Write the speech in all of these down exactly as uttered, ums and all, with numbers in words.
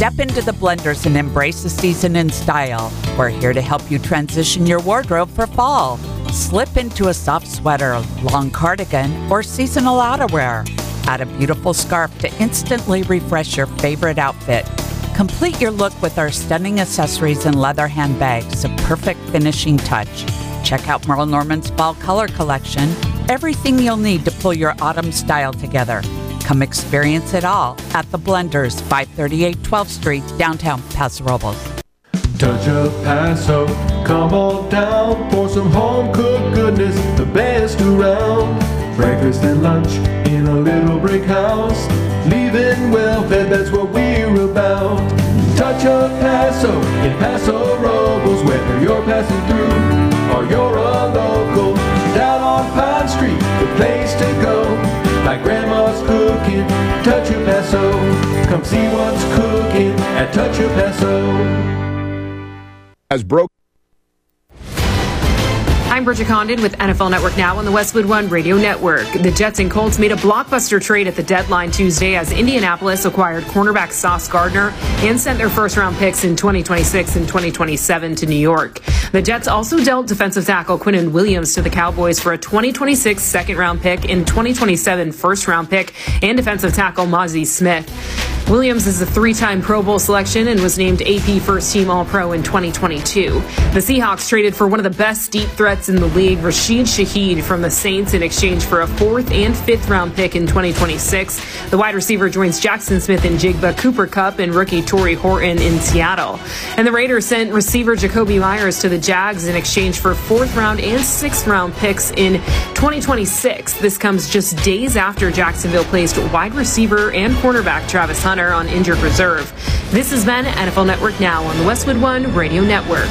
Step into the Blenders and embrace the season in style. We're here to help you transition your wardrobe for fall. Slip into a soft sweater, long cardigan, or seasonal outerwear. Add a beautiful scarf to instantly refresh your favorite outfit. Complete your look with our stunning accessories and leather handbags, a perfect finishing touch. Check out Merle Norman's Fall Color Collection. Everything you'll need to pull your autumn style together. Come experience it all at the Blenders, five thirty-eight twelfth Street, downtown Paso Robles. Touch of Paso, come on down for some home-cooked goodness, the best around. Breakfast and lunch in a little brick house, leaving well-fed, that's what we're about. Touch of Paso in Paso Robles, whether you're passing through or you're a local. Down on Pine Street, the place to go. Like Grandma's cooking, Touch of Paso. Come see what's cooking at Touch of Paso. As broke. I'm Bridget Condon with N F L Network Now on the Westwood One Radio Network. The Jets and Colts made a blockbuster trade at the deadline Tuesday as Indianapolis acquired cornerback Sauce Gardner and sent their first-round picks in twenty twenty-six and twenty twenty-seven to New York. The Jets also dealt defensive tackle Quinnen Williams to the Cowboys for a twenty twenty-six second-round pick and twenty twenty-seven first-round pick and defensive tackle Mozzie Smith. Williams is a three-time Pro Bowl selection and was named A P First-Team All-Pro in twenty twenty-two. The Seahawks traded for one of the best deep threats in the league, Rashid Shaheed from the Saints, in exchange for a fourth and fifth round pick in twenty twenty-six. The wide receiver joins Jackson Smith in Jigba, Cooper Kupp, and rookie Torrey Horton in Seattle. And the Raiders sent receiver Jacoby Myers to the Jags in exchange for fourth round and sixth round picks in twenty twenty-six. This comes just days after Jacksonville placed wide receiver and cornerback Travis Hunter on injured reserve. This has been N F L Network Now on the Westwood One Radio Network.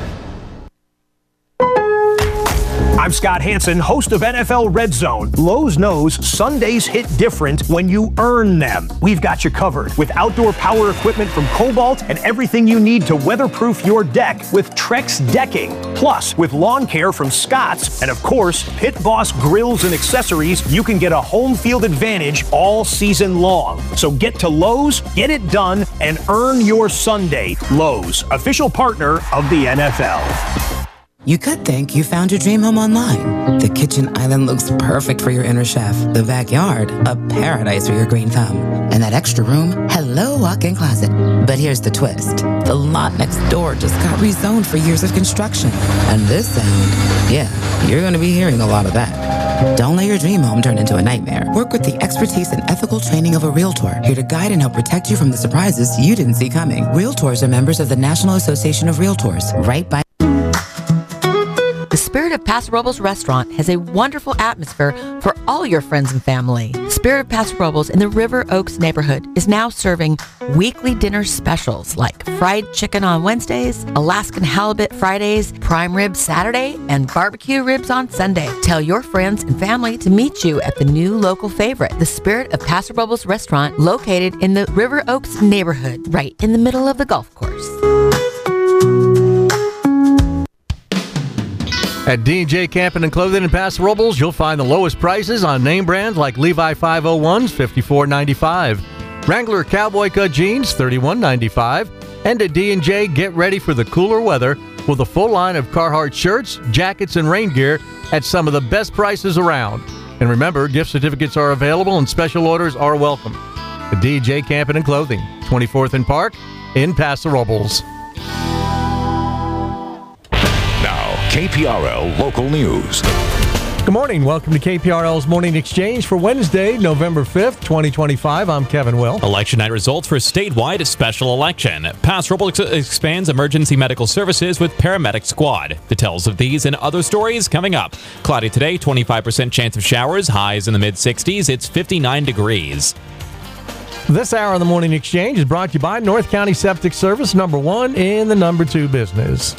I'm Scott Hansen, host of N F L Red Zone. Lowe's knows Sundays hit different when you earn them. We've got you covered with outdoor power equipment from Cobalt and everything you need to weatherproof your deck with Trex decking. Plus, with lawn care from Scott's and, of course, Pit Boss grills and accessories, you can get a home field advantage all season long. So get to Lowe's, get it done, and earn your Sunday. Lowe's, official partner of the N F L. You could think you found your dream home online. The kitchen island looks perfect for your inner chef. The backyard, a paradise for your green thumb. And that extra room, hello walk-in closet. But here's the twist. The lot next door just got rezoned for years of construction. And this sound, yeah, you're going to be hearing a lot of that. Don't let your dream home turn into a nightmare. Work with the expertise and ethical training of a Realtor, here to guide and help protect you from the surprises you didn't see coming. Realtors are members of the National Association of Realtors, right by... The Spirit of Paso Robles restaurant has a wonderful atmosphere for all your friends and family. Spirit of Paso Robles in the River Oaks neighborhood is now serving weekly dinner specials like fried chicken on Wednesdays, Alaskan halibut Fridays, prime rib Saturday, and barbecue ribs on Sunday. Tell your friends and family to meet you at the new local favorite, the Spirit of Paso Robles restaurant, located in the River Oaks neighborhood, right in the middle of the golf course. At D and J Camping and Clothing in Paso Robles, you'll find the lowest prices on name brands like Levi five oh ones, fifty-four ninety-five, Wrangler Cowboy Cut Jeans, thirty-one ninety-five, and at D and J, get ready for the cooler weather with a full line of Carhartt shirts, jackets, and rain gear at some of the best prices around. And remember, gift certificates are available and special orders are welcome. At D and J Camping and Clothing, twenty-fourth and Park in Paso Robles. K P R L Local News. Good morning. Welcome to K P R L's Morning Exchange for Wednesday, November fifth, twenty twenty-five. I'm Kevin Will. Election night results for statewide special election. Paso Robles expands emergency medical services with paramedic squad. Details of these and other stories coming up. Cloudy today, twenty-five percent chance of showers, highs in the mid sixties. It's fifty-nine degrees. This hour of the Morning Exchange is brought to you by North County Septic Service, number one in the number two business.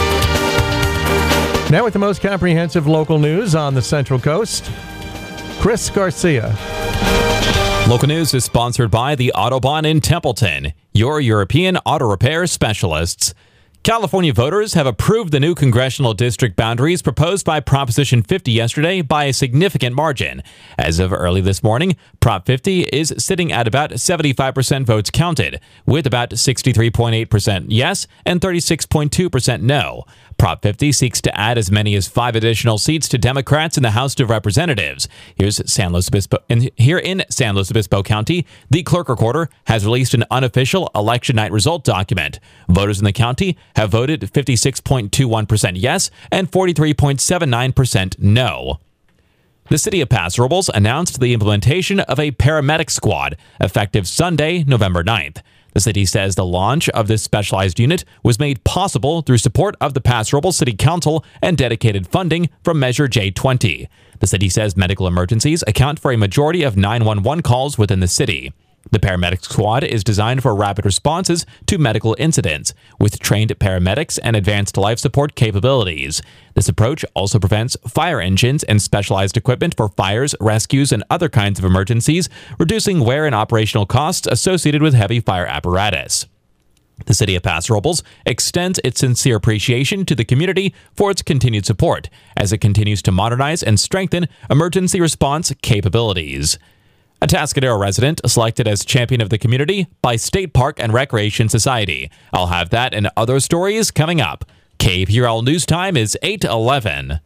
Now with the most comprehensive local news on the Central Coast, Chris Garcia. Local news is sponsored by the Autobahn in Templeton, your European auto repair specialists. California voters have approved the new congressional district boundaries proposed by Proposition fifty yesterday by a significant margin. As of early this morning, Prop fifty is sitting at about seventy-five percent votes counted, with about sixty-three point eight percent yes and thirty-six point two percent no. Prop fifty seeks to add as many as five additional seats to Democrats in the House of Representatives. Here's San Luis Obispo, and here in San Luis Obispo County, the clerk recorder has released an unofficial election night result document. Voters in the county have voted fifty-six point two one percent yes and forty-three point seven nine percent no. The city of Paso Robles announced the implementation of a paramedic squad effective Sunday, November ninth. The city says the launch of this specialized unit was made possible through support of the Paso Robles City Council and dedicated funding from Measure J twenty. The city says medical emergencies account for a majority of nine one one calls within the city. The paramedic squad is designed for rapid responses to medical incidents, with trained paramedics and advanced life support capabilities. This approach also prevents fire engines and specialized equipment for fires, rescues, and other kinds of emergencies, reducing wear and operational costs associated with heavy fire apparatus. The city of Paso Robles extends its sincere appreciation to the community for its continued support as it continues to modernize and strengthen emergency response capabilities. A Atascadero resident selected as champion of the community by State Park and Recreation Society. I'll have that and other stories coming up. K P R L News Time is eight eleven.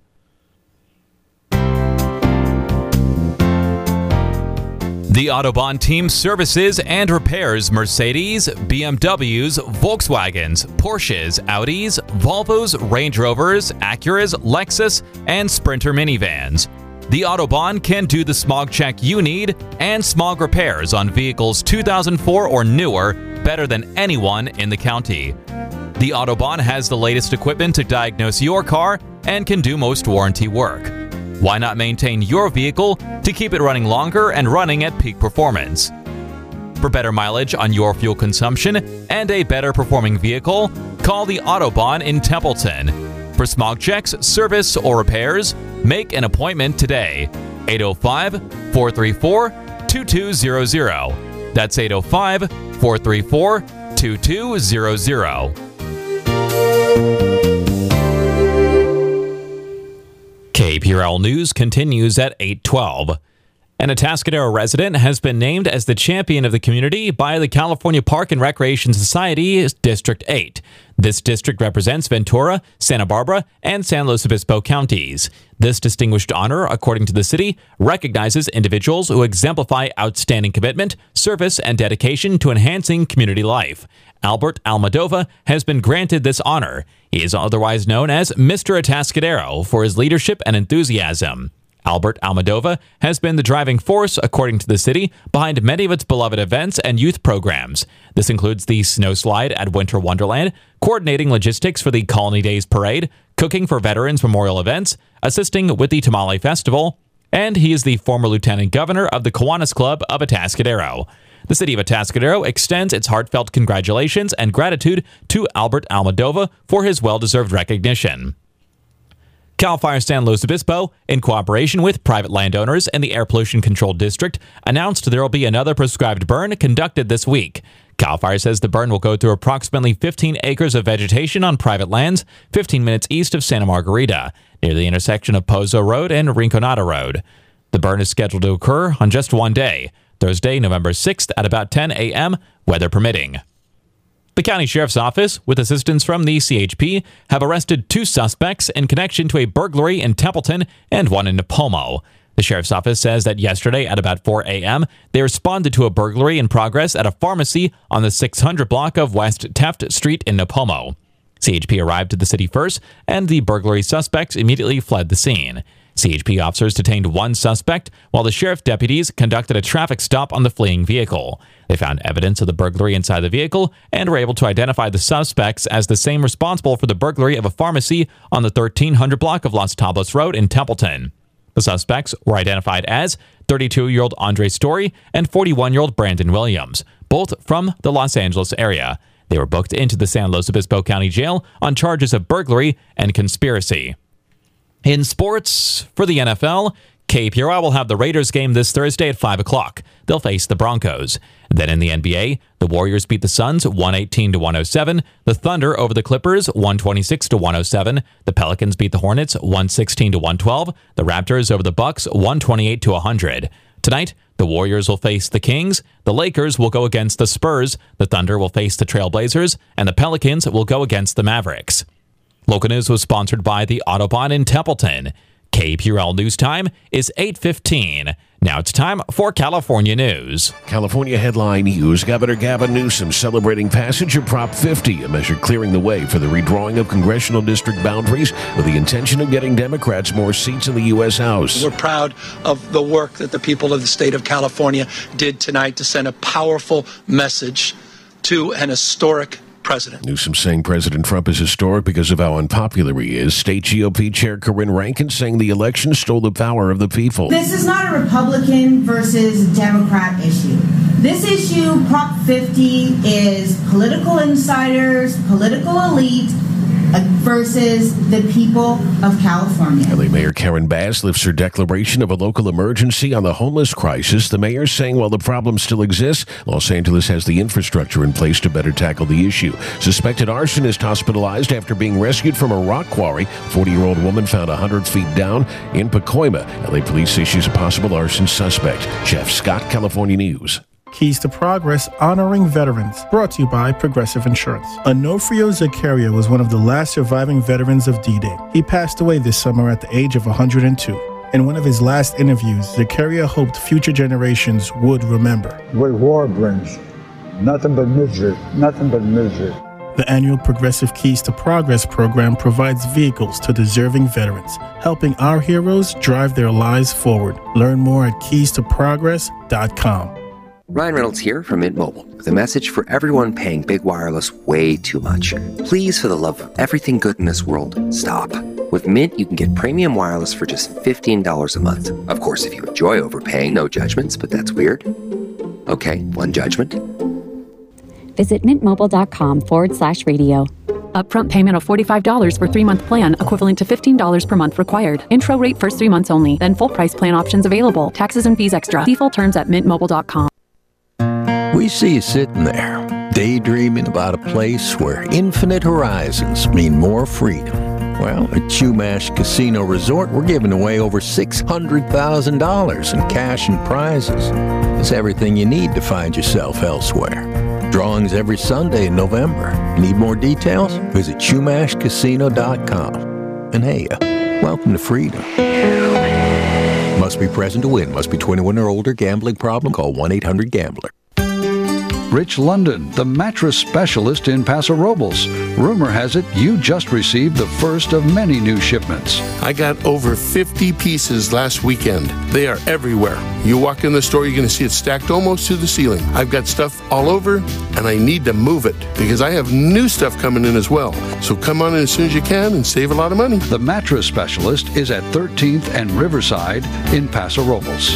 The Autobahn team services and repairs Mercedes, B M Ws, Volkswagens, Porsches, Audis, Volvos, Range Rovers, Acuras, Lexus, and Sprinter minivans. The Autobahn can do the smog check you need and smog repairs on vehicles two thousand four or newer better than anyone in the county. The Autobahn has the latest equipment to diagnose your car and can do most warranty work. Why not maintain your vehicle to keep it running longer and running at peak performance? For better mileage on your fuel consumption and a better performing vehicle, call the Autobahn in Templeton. For smog checks, service, or repairs, make an appointment today. eight oh five, four three four, two two zero zero. That's eight oh five, four three four, two two zero zero. K P R L News continues at eight twelve. An Atascadero resident has been named as the champion of the community by the California Park and Recreation Society District eight. This district represents Ventura, Santa Barbara, and San Luis Obispo counties. This distinguished honor, according to the city, recognizes individuals who exemplify outstanding commitment, service, and dedication to enhancing community life. Albert Almadova has been granted this honor. He is otherwise known as Mister Atascadero for his leadership and enthusiasm. Albert Almadova has been the driving force, according to the city, behind many of its beloved events and youth programs. This includes the snow slide at Winter Wonderland, coordinating logistics for the Colony Days Parade, cooking for veterans memorial events, assisting with the Tamale Festival, and he is the former lieutenant governor of the Kiwanis Club of Atascadero. The city of Atascadero extends its heartfelt congratulations and gratitude to Albert Almadova for his well-deserved recognition. CAL FIRE San Luis Obispo, in cooperation with private landowners and the Air Pollution Control District, announced there will be another prescribed burn conducted this week. CAL FIRE says the burn will go through approximately fifteen acres of vegetation on private lands, fifteen minutes east of Santa Margarita, near the intersection of Pozo Road and Rinconada Road. The burn is scheduled to occur on just one day, Thursday, November sixth at about ten a.m., weather permitting. The County Sheriff's Office, with assistance from the C H P, have arrested two suspects in connection to a burglary in Templeton and one in Nipomo. The Sheriff's Office says that yesterday at about four a.m., they responded to a burglary in progress at a pharmacy on the six hundred block of West Teft Street in Nipomo. C H P arrived at the city first, and the burglary suspects immediately fled the scene. C H P officers detained one suspect, while the sheriff deputies conducted a traffic stop on the fleeing vehicle. They found evidence of the burglary inside the vehicle and were able to identify the suspects as the same responsible for the burglary of a pharmacy on the thirteen hundred block of Los Tablas Road in Templeton. The suspects were identified as thirty-two-year-old Andre Story and forty-one-year-old Brandon Williams, both from the Los Angeles area. They were booked into the San Luis Obispo County Jail on charges of burglary and conspiracy. In sports, for the N F L, K P R O will have the Raiders game this Thursday at five o'clock. They'll face the Broncos. Then in the N B A, the Warriors beat the Suns one eighteen to one oh seven. The Thunder over the Clippers one twenty-six to one oh seven. The Pelicans beat the Hornets one sixteen to one twelve. The Raptors over the Bucks one twenty-eight to one hundred. Tonight, the Warriors will face the Kings. The Lakers will go against the Spurs. The Thunder will face the Trailblazers. And the Pelicans will go against the Mavericks. Local News was sponsored by the Autobahn in Templeton. K P R L News Time is eight fifteen. Now it's time for California News. California headline news. Governor Gavin Newsom celebrating passage of Prop fifty, a measure clearing the way for the redrawing of congressional district boundaries with the intention of getting Democrats more seats in the U S House. We're proud of the work that the people of the state of California did tonight to send a powerful message to an historic president. Newsom saying President Trump is historic because of how unpopular he is. State G O P Chair Corinne Rankin saying the election stole the power of the people. This is not a Republican versus Democrat issue. This issue, Prop fifty, is political insiders, political elite versus the people of California. L A Mayor Karen Bass lifts her declaration of a local emergency on the homeless crisis. The mayor saying while the problem still exists, Los Angeles has the infrastructure in place to better tackle the issue. Suspected arsonist hospitalized after being rescued from a rock quarry. forty-year-old woman found one hundred feet down in Pacoima. L A police say she's a possible arson suspect. Jeff Scott, California News. Keys to Progress Honoring Veterans, brought to you by Progressive Insurance. Onofrio Zakaria was one of the last surviving veterans of D-Day. He passed away this summer at the age of one hundred two. In one of his last interviews, Zakaria hoped future generations would remember. What war brings, nothing but misery, nothing but misery. The annual Progressive Keys to Progress program provides vehicles to deserving veterans, helping our heroes drive their lives forward. Learn more at keys to progress dot com. Ryan Reynolds here from Mint Mobile with a message for everyone paying big wireless way too much. Please, for the love of everything good in this world, stop. With Mint, you can get premium wireless for just fifteen dollars a month. Of course, if you enjoy overpaying, no judgments, but that's weird. Okay, one judgment. Visit mintmobile.com forward slash radio. Upfront payment of forty-five dollars for three-month plan, equivalent to fifteen dollars per month required. Intro rate first three months only, then full price plan options available. Taxes and fees extra. See full terms at mint mobile dot com. We see you sitting there, daydreaming about a place where infinite horizons mean more freedom. Well, at Chumash Casino Resort, we're giving away over six hundred thousand dollars in cash and prizes. It's everything you need to find yourself elsewhere. Drawings every Sunday in November. Need more details? Visit chumash casino dot com. And hey, uh, welcome to freedom. Must be present to win. Must be twenty-one or older. Gambling problem? Call one eight hundred gambler. Rich London, the mattress specialist in Paso Robles. Rumor has it you just received the first of many new shipments. I got over fifty pieces last weekend. They are everywhere. You walk in the store, you're going to see it stacked almost to the ceiling. I've got stuff all over, and I need to move it because I have new stuff coming in as well. So come on in as soon as you can and save a lot of money. The mattress specialist is at thirteenth and Riverside in Paso Robles.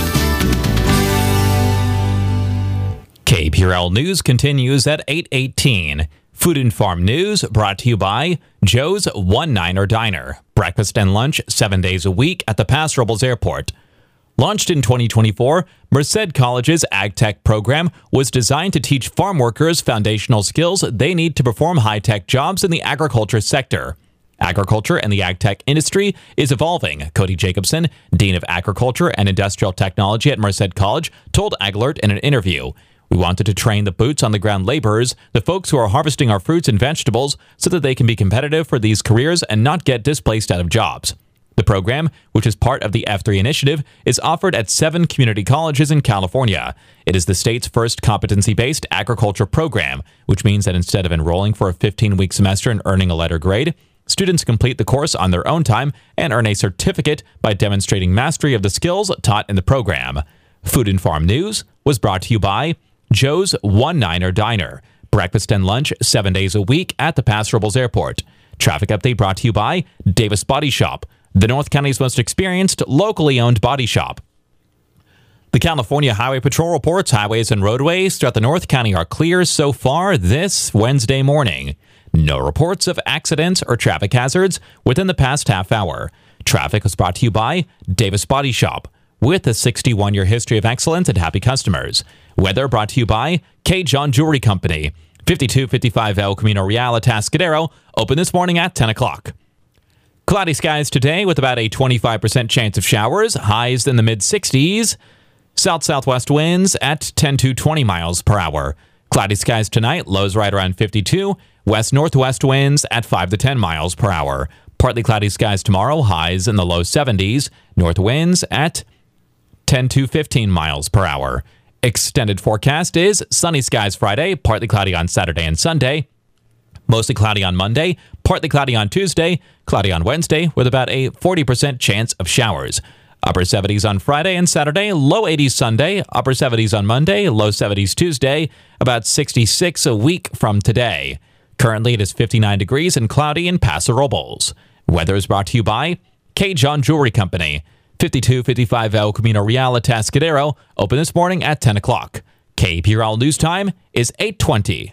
K P R L News continues at eight eighteen. Food and Farm News brought to you by Joe's One Niner Diner. Breakfast and lunch seven days a week at the Paso Robles Airport. Launched in twenty twenty-four, Merced College's AgTech program was designed to teach farm workers foundational skills they need to perform high-tech jobs in the agriculture sector. Agriculture and the ag-tech industry is evolving. Cody Jacobson, Dean of Agriculture and Industrial Technology at Merced College, told AgAlert in an interview, "We wanted to train the boots-on-the-ground laborers, the folks who are harvesting our fruits and vegetables, so that they can be competitive for these careers and not get displaced out of jobs." The program, which is part of the F three initiative, is offered at seven community colleges in California. It is the state's first competency-based agriculture program, which means that instead of enrolling for a fifteen-week semester and earning a letter grade, students complete the course on their own time and earn a certificate by demonstrating mastery of the skills taught in the program. Food and Farm News was brought to you by Joe's One Niner Diner. Breakfast and lunch seven days a week at the Paso Robles Airport. Traffic update brought to you by Davis Body Shop, the North County's most experienced, locally owned body shop. The California Highway Patrol reports highways and roadways throughout the North County are clear so far this Wednesday morning. No reports of accidents or traffic hazards within the past half hour. Traffic was brought to you by Davis Body Shop, with a sixty-one-year history of excellence and happy customers. Weather brought to you by K. John Jewelry Company, fifty-two fifty-five El Camino Real at Atascadero, open this morning at ten o'clock. Cloudy skies today with about a twenty-five percent chance of showers, highs in the mid-sixties. South-southwest winds at ten to twenty miles per hour. Cloudy skies tonight, lows right around fifty-two. West-northwest winds at five to ten miles per hour. Partly cloudy skies tomorrow, highs in the low seventies. North winds at ten to fifteen miles per hour. Extended forecast is sunny skies Friday, partly cloudy on Saturday and Sunday. Mostly cloudy on Monday, partly cloudy on Tuesday, cloudy on Wednesday with about a forty percent chance of showers. Upper seventies on Friday and Saturday, low eighties Sunday, upper seventies on Monday, low seventies Tuesday, about sixty-six a week from today. Currently it is fifty-nine degrees and cloudy in Paso Robles. Weather is brought to you by K. John Jewelry Company, fifty-two fifty-five El Camino Real at Atascadero, open this morning at ten o'clock. K P R L News Time is eight twenty.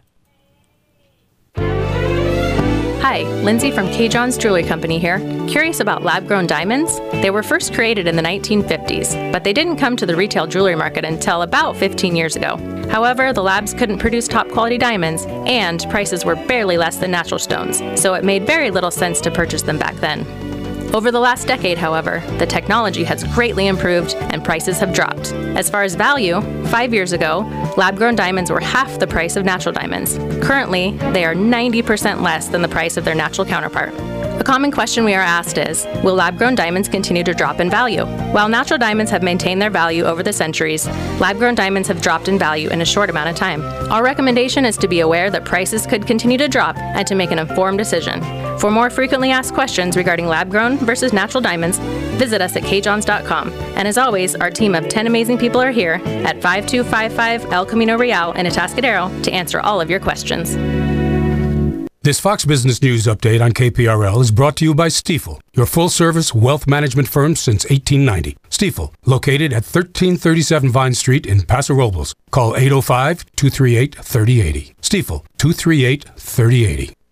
Hi, Lindsay from K. John's Jewelry Company here. Curious about lab-grown diamonds? They were first created in the nineteen fifties, but they didn't come to the retail jewelry market until about fifteen years ago. However, the labs couldn't produce top-quality diamonds, and prices were barely less than natural stones, so it made very little sense to purchase them back then. Over the last decade, however, the technology has greatly improved and prices have dropped. As far as value, five years ago, lab-grown diamonds were half the price of natural diamonds. Currently, they are ninety percent less than the price of their natural counterpart. A common question we are asked is, will lab-grown diamonds continue to drop in value? While natural diamonds have maintained their value over the centuries, lab-grown diamonds have dropped in value in a short amount of time. Our recommendation is to be aware that prices could continue to drop and to make an informed decision. For more frequently asked questions regarding lab-grown versus natural diamonds, visit us at k johns dot com. And as always, our team of ten amazing people are here at five two five five El Camino Real in Atascadero to answer all of your questions. This Fox Business News update on K P R L is brought to you by Stifel, your full-service wealth management firm since eighteen ninety. Stifel, located at thirteen thirty-seven Vine Street in Paso Robles. Call eight oh five, two three eight, three oh eight oh. Stifel, two three eight, three oh eight oh.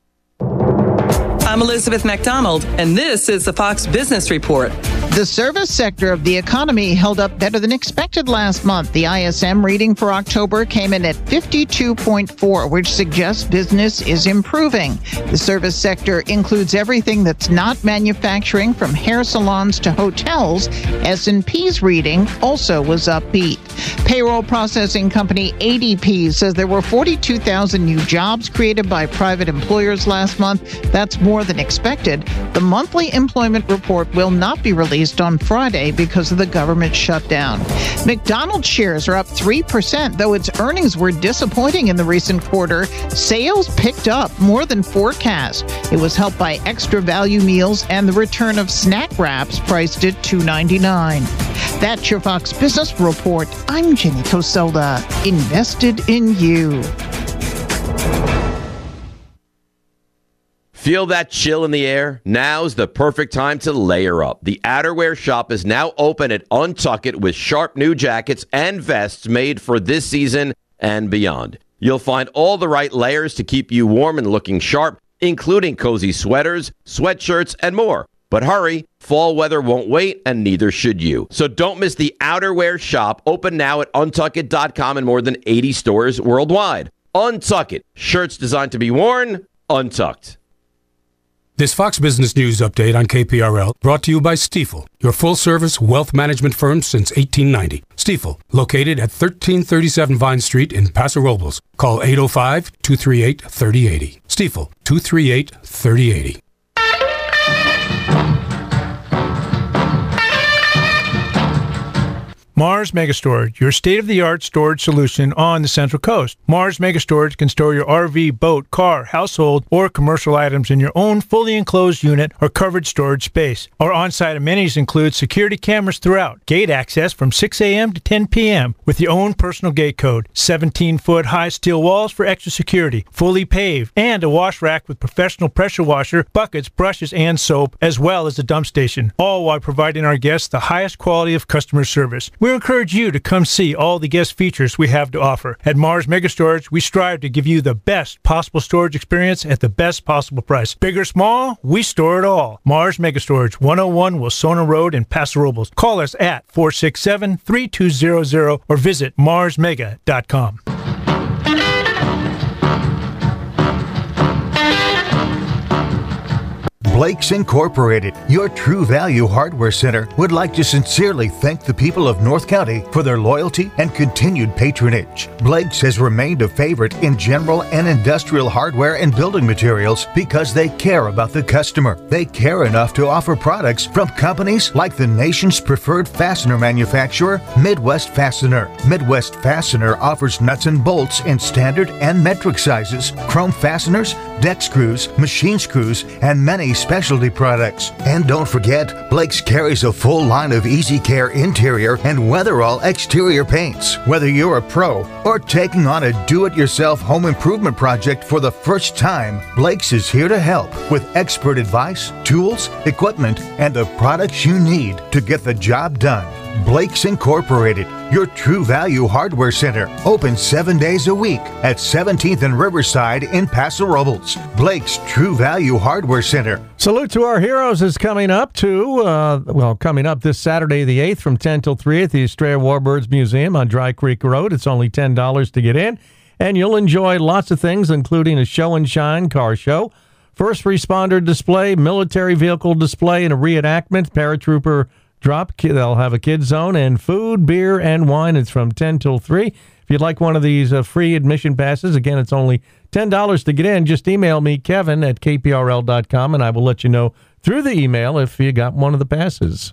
I'm Elizabeth McDonald, and this is the Fox Business Report. The service sector of the economy held up better than expected last month. The I S M reading for October came in at fifty-two point four, which suggests business is improving. The service sector includes everything that's not manufacturing, from hair salons to hotels. S and P's reading also was upbeat. Payroll processing company A D P says there were forty-two thousand new jobs created by private employers last month. That's more than expected. The monthly employment report will not be released on Friday because of the government shutdown. McDonald's shares are up three percent, though its earnings were disappointing in the recent quarter. Sales picked up more than forecast. It was helped by extra value meals and the return of snack wraps priced at two ninety-nine. That's your Fox Business Report. I'm Jenny Coselda. Invested in you. Feel that chill in the air? Now's the perfect time to layer up. The outerwear shop is now open at Untuckit with sharp new jackets and vests made for this season and beyond. You'll find all the right layers to keep you warm and looking sharp, including cozy sweaters, sweatshirts, and more. But hurry, fall weather won't wait, and neither should you. So don't miss the outerwear shop, open now at untuckit dot com in more than eighty stores worldwide. Untuckit, shirts designed to be worn, untucked. This Fox Business News update on K P R L brought to you by Stifel, your full-service wealth management firm since eighteen ninety. Stifel, located at thirteen thirty-seven Vine Street in Paso Robles. Call eight oh five, two three eight, three oh eight oh. Stifel, two three eight, three oh eight oh. Mars Megastorage, your state-of-the-art storage solution on the Central Coast. Mars Megastorage can store your R V, boat, car, household, or commercial items in your own fully enclosed unit or covered storage space. Our on-site amenities include security cameras throughout, gate access from six a.m. to ten p.m. with your own personal gate code, seventeen-foot high steel walls for extra security, fully paved, and a wash rack with professional pressure washer, buckets, brushes, and soap, as well as a dump station, all while providing our guests the highest quality of customer service. we encourage you to come see all the guest features we have to offer. At Mars Mega Storage, we strive to give you the best possible storage experience at the best possible price. Big or small, we store it all. Mars Mega Storage, one oh one Wilsona Road in Paso Robles. Call us at four six seven, three two zero zero or visit mars mega dot com. Blake's Incorporated, your True Value Hardware Center, would like to sincerely thank the people of North County for their loyalty and continued patronage. Blake's has remained a favorite in general and industrial hardware and building materials because they care about the customer. They care enough to offer products from companies like the nation's preferred fastener manufacturer, Midwest Fastener. Midwest Fastener offers nuts and bolts in standard and metric sizes, chrome fasteners, deck screws, machine screws, and many specialty products. And don't forget, Blake's carries a full line of Easy Care interior and Weatherall exterior paints. Whether you're a pro or taking on a do-it-yourself home improvement project for the first time, Blake's is here to help with expert advice, tools, equipment, and the products you need to get the job done. Blake's Incorporated, your True Value Hardware Center, open seven days a week at seventeenth and Riverside in Paso Robles. Blake's True Value Hardware Center. Salute to Our Heroes is coming up too. Uh, well, coming up this Saturday the eighth from ten till three at the Estrella Warbirds Museum on Dry Creek Road. It's only ten dollars to get in, and you'll enjoy lots of things, including a show and shine car show, first responder display, military vehicle display, and a reenactment, paratrooper drop. They'll have a kids zone and food, beer, and wine. It's from ten till three. If you'd like one of these uh, free admission passes, again, it's only ten dollars to get in. Just email me, Kevin, at K P R L dot com, and I will let you know through the email if you got one of the passes.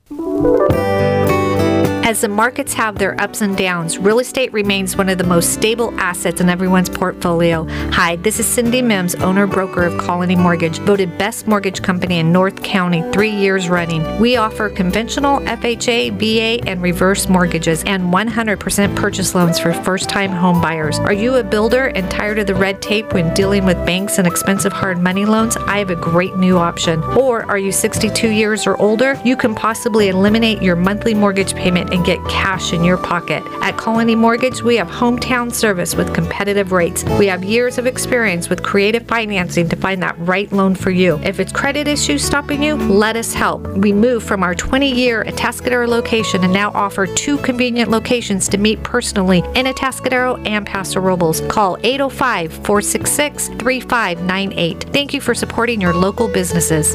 As the markets have their ups and downs, real estate remains one of the most stable assets in everyone's portfolio. Hi, this is Cindy Mims, owner-broker of Colony Mortgage, voted best mortgage company in North County three years running. We offer conventional F H A, V A, and reverse mortgages and one hundred percent purchase loans for first-time home buyers. Are you a builder and tired of the red tape when dealing with banks and expensive hard money loans? I have a great new option. Or are you sixty-two years or older? You can possibly eliminate your monthly mortgage payment and get cash in your pocket. At Colony Mortgage, we have hometown service with competitive rates. We have years of experience with creative financing to find that right loan for you. If it's credit issues stopping you, let us help. We moved from our twenty-year Atascadero location and now offer two convenient locations to meet personally in Atascadero and Paso Robles. Call eight oh five, four six six, three five nine eight. Thank you for supporting your local businesses.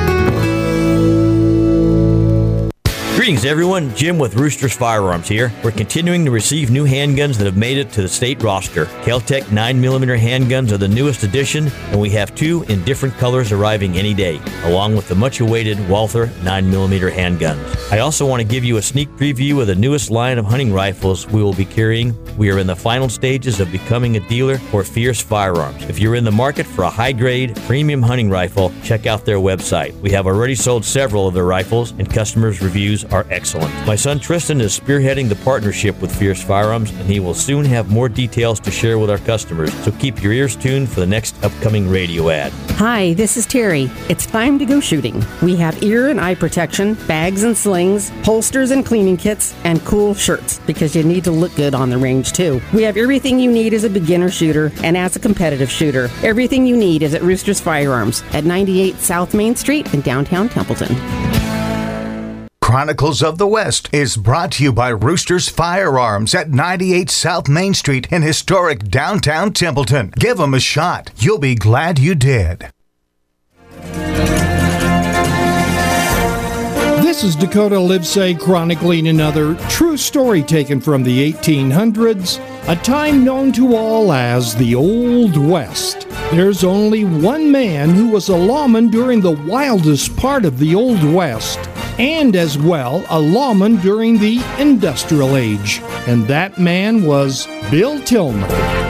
Greetings, everyone. Jim with Roosters Firearms here. We're continuing to receive new handguns that have made it to the state roster. Kel-Tec nine millimeter handguns are the newest addition, and we have two in different colors arriving any day, along with the much-awaited Walther nine millimeter handguns. I also want to give you a sneak preview of the newest line of hunting rifles we will be carrying. We are in the final stages of becoming a dealer for Fierce Firearms. If you're in the market for a high-grade, premium hunting rifle, check out their website. We have already sold several of their rifles, and customers' reviews are excellent. My son Tristan is spearheading the partnership with Fierce Firearms, and he will soon have more details to share with our customers, so keep your ears tuned for the next upcoming radio ad. Hi, this is Terry. It's time to go shooting. We have ear and eye protection, bags and slings, holsters and cleaning kits, and cool shirts, because you need to look good on the range too. We have everything you need as a beginner shooter and as a competitive shooter. Everything you need is at Roosters Firearms at ninety-eight South Main Street in downtown Templeton. Chronicles of the West is brought to you by Roosters Firearms at ninety-eight South Main Street in historic downtown Templeton. Give them a shot. You'll be glad you did. This is Dakota Livesay chronicling another true story taken from the eighteen hundreds, a time known to all as the Old West. There's only one man who was a lawman during the wildest part of the Old West, and as well a lawman during the Industrial Age, and that man was Bill Tillman.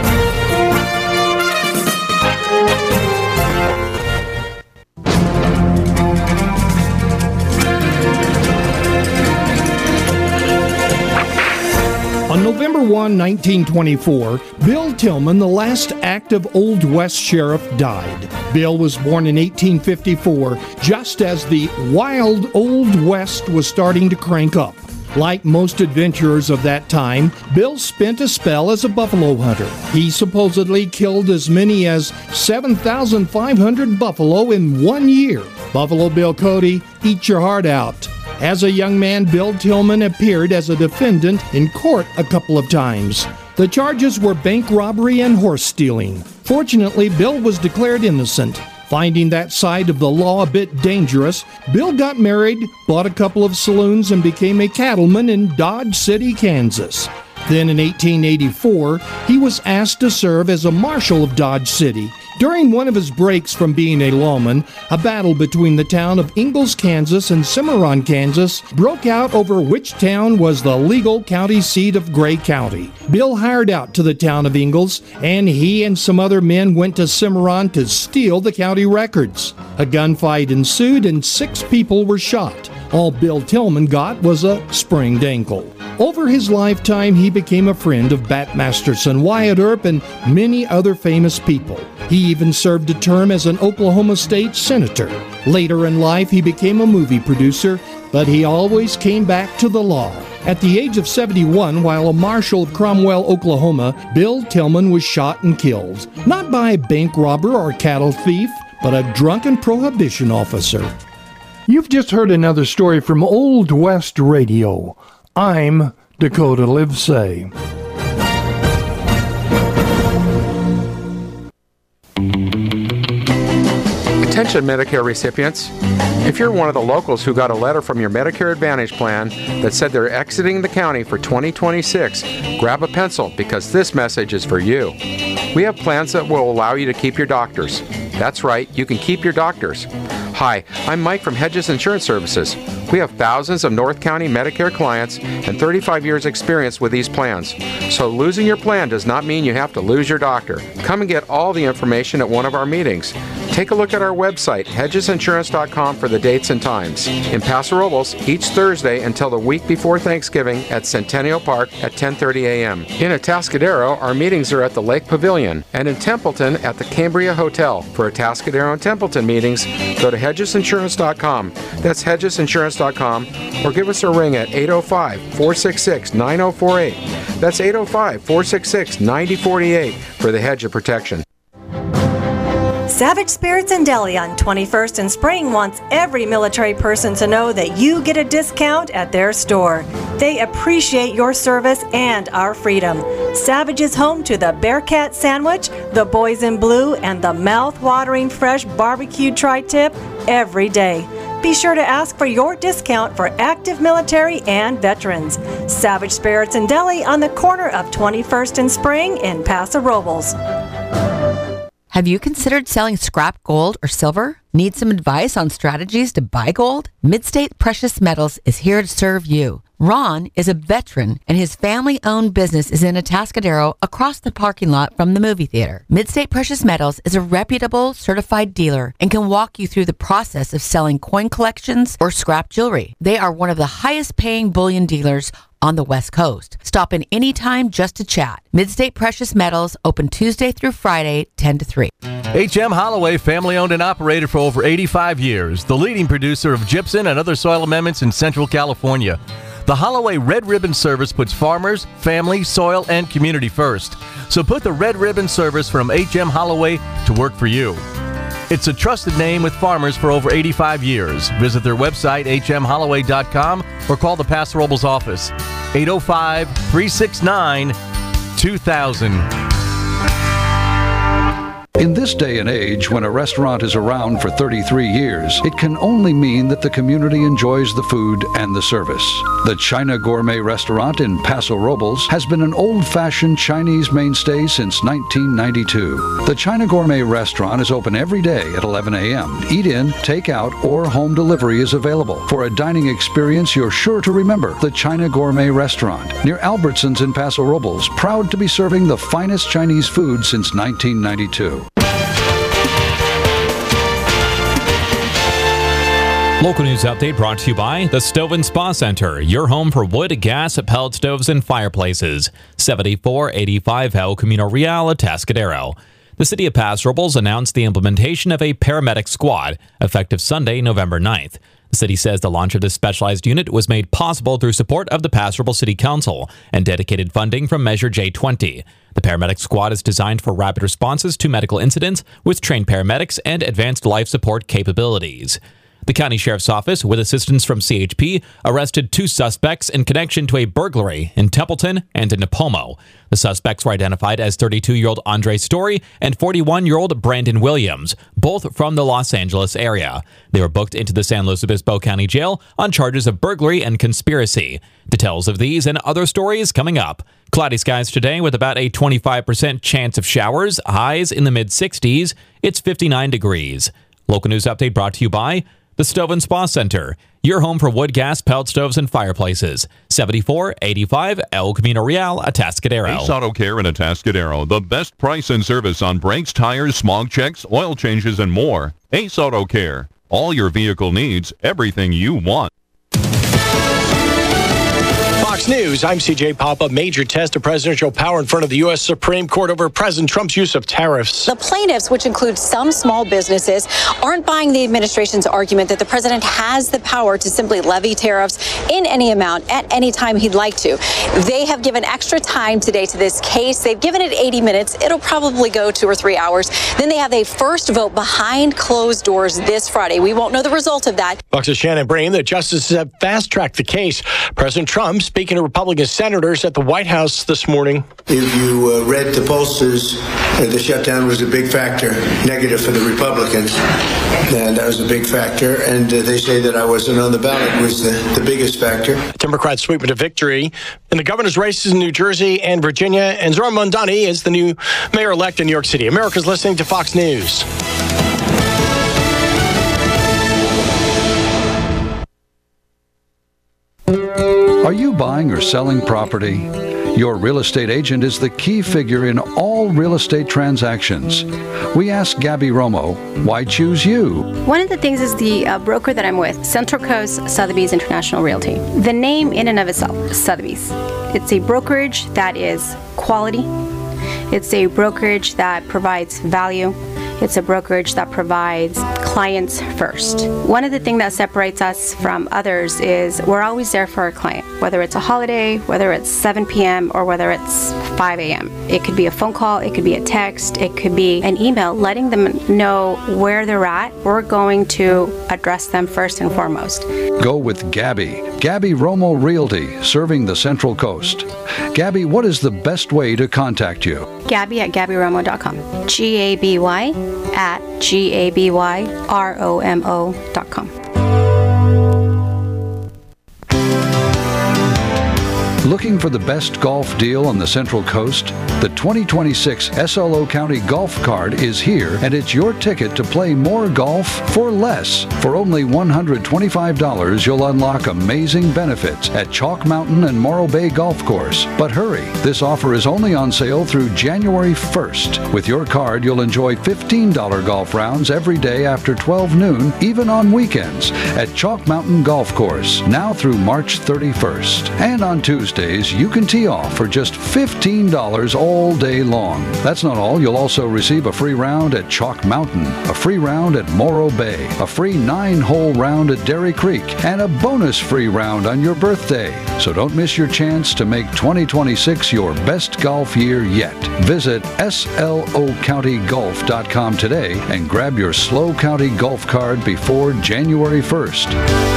On November first, nineteen twenty-four, Bill Tillman, the last active Old West sheriff, died. Bill was born in eighteen fifty-four, just as the wild Old West was starting to crank up. Like most adventurers of that time, Bill spent a spell as a buffalo hunter. He supposedly killed as many as seven thousand five hundred buffalo in one year. Buffalo Bill Cody, eat your heart out. As a young man, Bill Tillman appeared as a defendant in court a couple of times. The charges were bank robbery and horse stealing. Fortunately, Bill was declared innocent. Finding that side of the law a bit dangerous, Bill got married, bought a couple of saloons, and became a cattleman in Dodge City, Kansas. Then in eighteen eighty-four, he was asked to serve as a marshal of Dodge City. During one of his breaks from being a lawman, a battle between the town of Ingalls, Kansas and Cimarron, Kansas broke out over which town was the legal county seat of Gray County. Bill hired out to the town of Ingalls, and he and some other men went to Cimarron to steal the county records. A gunfight ensued and six people were shot. All Bill Tillman got was a sprained ankle. Over his lifetime, he became a friend of Bat Masterson, Wyatt Earp, and many other famous people. He even served a term as an Oklahoma state senator. Later in life, he became a movie producer, but he always came back to the law. At the age of seventy-one, while a marshal of Cromwell, Oklahoma, Bill Tillman was shot and killed. Not by a bank robber or cattle thief, but a drunken prohibition officer. You've just heard another story from Old West Radio. I'm Dakota Livesay. Attention Medicare recipients. If you're one of the locals who got a letter from your Medicare Advantage plan that said they're exiting the county for twenty twenty-six, grab a pencil because this message is for you. We have plans that will allow you to keep your doctors. That's right, you can keep your doctors. Hi, I'm Mike from Hedges Insurance Services. We have thousands of North County Medicare clients and thirty-five years experience with these plans. So losing your plan does not mean you have to lose your doctor. Come and get all the information at one of our meetings. Take a look at our website, hedges insurance dot com, for the dates and times. In Paso Robles, each Thursday until the week before Thanksgiving at Centennial Park at ten thirty a.m. In Atascadero, our meetings are at the Lake Pavilion, and in Templeton at the Cambria Hotel. For Atascadero and Templeton meetings, go to hedges insurance dot com. That's hedges insurance dot com, or give us a ring at eight oh five, four six six, nine oh four eight. That's eight oh five, four six six, nine oh four eight for the Hedge of Protection. Savage Spirits and Deli on twenty-first and Spring wants every military person to know that you get a discount at their store. They appreciate your service and our freedom. Savage is home to the Bearcat Sandwich, the Boys in Blue, and the mouth-watering fresh barbecued tri-tip every day. Be sure to ask for your discount for active military and veterans. Savage Spirits and Deli on the corner of twenty-first and Spring in Paso Robles. Have you considered selling scrap gold or silver? Need some advice on strategies to buy gold? Midstate Precious Metals is here to serve you. Ron is a veteran, and his family-owned business is in Atascadero across the parking lot from the movie theater. Midstate Precious Metals is a reputable, certified dealer and can walk you through the process of selling coin collections or scrap jewelry. They are one of the highest-paying bullion dealers on the West Coast. Stop in anytime just to chat. Midstate Precious Metals, open Tuesday through Friday, ten to three. H M Holloway, family owned and operated for over eighty-five years, the leading producer of gypsum and other soil amendments in Central California. The Holloway Red Ribbon Service puts farmers, family, soil, and community first. So put the Red Ribbon Service from H M Holloway to work for you. It's a trusted name with farmers for over eighty-five years. Visit their website, h m holloway dot com, or call the Paso Robles office, eight oh five, three six nine, two thousand. In this day and age, when a restaurant is around for thirty-three years, it can only mean that the community enjoys the food and the service. The China Gourmet Restaurant in Paso Robles has been an old-fashioned Chinese mainstay since nineteen ninety-two. The China Gourmet Restaurant is open every day at eleven a.m. Eat-in, take-out, or home delivery is available. For a dining experience you're sure to remember, the China Gourmet Restaurant near Albertsons in Paso Robles, proud to be serving the finest Chinese food since nineteen ninety-two. Local news update brought to you by the Stove and Spa Center, your home for wood, gas, pellet stoves, and fireplaces. seventy-four eighty-five El Camino Real, Atascadero. The city of Paso Robles announced the implementation of a paramedic squad, effective Sunday, November ninth. The city says the launch of this specialized unit was made possible through support of the Paso Robles City Council and dedicated funding from Measure J twenty. The paramedic squad is designed for rapid responses to medical incidents with trained paramedics and advanced life support capabilities. The county sheriff's office, with assistance from C H P, arrested two suspects in connection to a burglary in Templeton and in Napomo. The suspects were identified as thirty-two-year-old Andre Story and forty-one-year-old Brandon Williams, both from the Los Angeles area. They were booked into the San Luis Obispo County Jail on charges of burglary and conspiracy. Details of these and other stories coming up. Cloudy skies today with about a twenty-five percent chance of showers, highs in the mid-sixties. It's fifty-nine degrees. Local news update brought to you by the Stove and Spa Center, your home for wood, gas, pellet stoves, and fireplaces. seventy-four eighty-five El Camino Real, Atascadero. Ace Auto Care in Atascadero. The best price and service on brakes, tires, smog checks, oil changes, and more. Ace Auto Care. All your vehicle needs, everything you want. Fox News, I'm C J Papa. Major test of presidential power in front of the U S Supreme Court over President Trump's use of tariffs. The plaintiffs, which include some small businesses, aren't buying the administration's argument that the president has the power to simply levy tariffs in any amount at any time he'd like to. They have given extra time today to this case. They've given it eighty minutes. It'll probably go two or three hours. Then they have a first vote behind closed doors this Friday. We won't know the result of that. Fox's Shannon Breen, the justices have fast-tracked the case. President Trump speaking to Republican senators at the White House this morning. If you uh, read the pollsters, uh, the shutdown was a big factor, negative for the Republicans, and that was a big factor. And uh, they say that I wasn't on the ballot was the, the biggest factor. Democrats sweeping to victory in the governor's races in New Jersey and Virginia, and Zohran Mamdani is the new mayor-elect in New York City. America's listening to Fox News. Are you buying or selling property? Your real estate agent is the key figure in all real estate transactions. We asked Gabby Romo, why choose you? One of the things is the uh, broker that I'm with, Central Coast Sotheby's International Realty. The name in and of itself, Sotheby's. It's a brokerage that is quality. It's a brokerage that provides value. It's a brokerage that provides clients first. One of the things that separates us from others is we're always there for our client, whether it's a holiday, whether it's seven p.m. or whether it's five a.m. It could be a phone call, it could be a text, it could be an email letting them know where they're at. We're going to address them first and foremost. Go with Gabby. Gabby Romo Realty, serving the Central Coast. Gabby, what is the best way to contact you? Gabby at Gabby Romo dot com. G A B Y at G A B Y R O M O dot com. Looking for the best golf deal on the Central Coast? The twenty twenty-six S L O County Golf Card is here, and it's your ticket to play more golf for less. For only one hundred twenty-five dollars, you'll unlock amazing benefits at Chalk Mountain and Morro Bay Golf Course. But hurry, this offer is only on sale through January first. With your card, you'll enjoy fifteen dollars golf rounds every day after twelve noon, even on weekends, at Chalk Mountain Golf Course, now through March thirty-first. And on Tuesday, you can tee off for just fifteen dollars all day long. That's not all. You'll also receive a free round at Chalk Mountain, a free round at Morro Bay, a free nine-hole round at Dairy Creek, and a bonus free round on your birthday. So don't miss your chance to make twenty twenty-six your best golf year yet. Visit S L O county golf dot com today and grab your SLO County Golf Card before January first.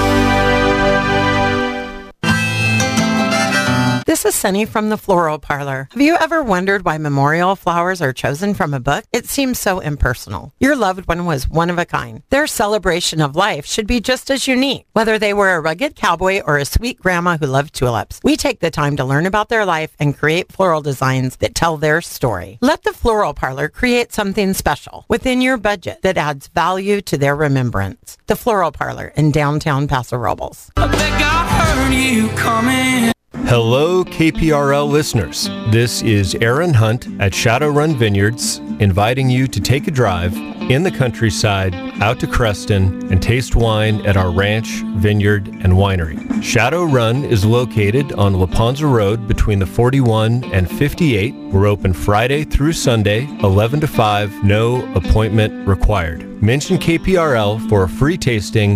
This is Sunny from the Floral Parlor. Have you ever wondered why memorial flowers are chosen from a book? It seems so impersonal. Your loved one was one of a kind. Their celebration of life should be just as unique. Whether they were a rugged cowboy or a sweet grandma who loved tulips, we take the time to learn about their life and create floral designs that tell their story. Let the Floral Parlor create something special within your budget that adds value to their remembrance. The Floral Parlor in downtown Paso Robles. I think I heard you coming. Hello, K P R L listeners. This is Aaron Hunt at Shadowrun Vineyards, inviting you to take a drive in the countryside out to Creston and taste wine at our ranch, vineyard, and winery. Shadowrun is located on Laponza Road between the forty-one and fifty-eight. We're open Friday through Sunday, eleven to five, no appointment required. Mention K P R L for a free tasting